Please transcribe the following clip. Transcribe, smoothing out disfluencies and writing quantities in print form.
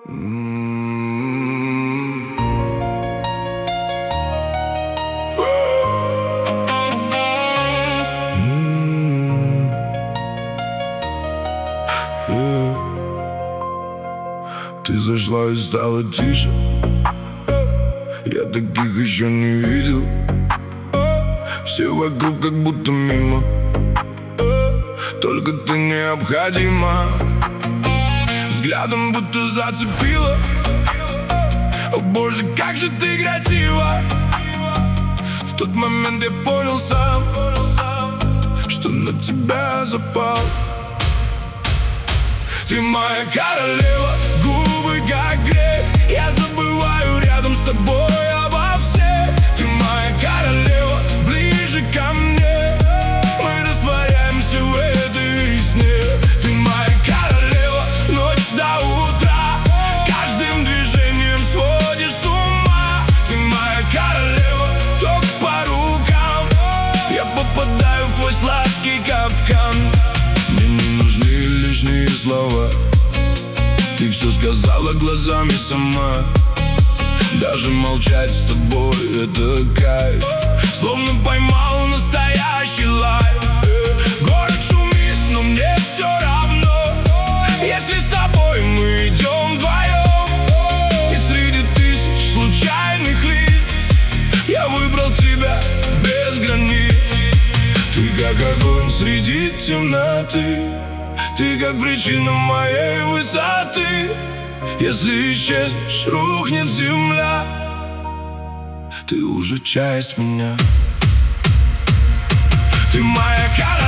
Ты зашла и стало тише. Я таких еще не видел. Все вокруг как будто мимо, только ты необходима. Взглядом будто зацепила. О боже, как же ты красива. В тот момент я понял сам, что на тебя запал. Ты моя королева, губы как гребь. Я забываю рядом с тобой обо всех. Ты моя королева, ближе ко мне. Мы растворяемся в этой весне. Ты моя королева, ночь до утра. Каждым движением сводишь с ума. Ты моя королева, ток по рукам. Я попадаю в твой сладкий капкан. Мне не нужны лишние слова. Ты все сказала глазами сама. Даже молчать с тобой — это кайф. Словно поймал настоящий лайф. Город шумит, но мне все равно, если с тобой мы идем вдвоем. И среди тысяч случайных лиц я выбрал тебя без границ. Ты как огонь среди темноты. Ты как причина моей высоты. Если исчезнешь, рухнет земля. Ты уже часть меня. Ты моя королева.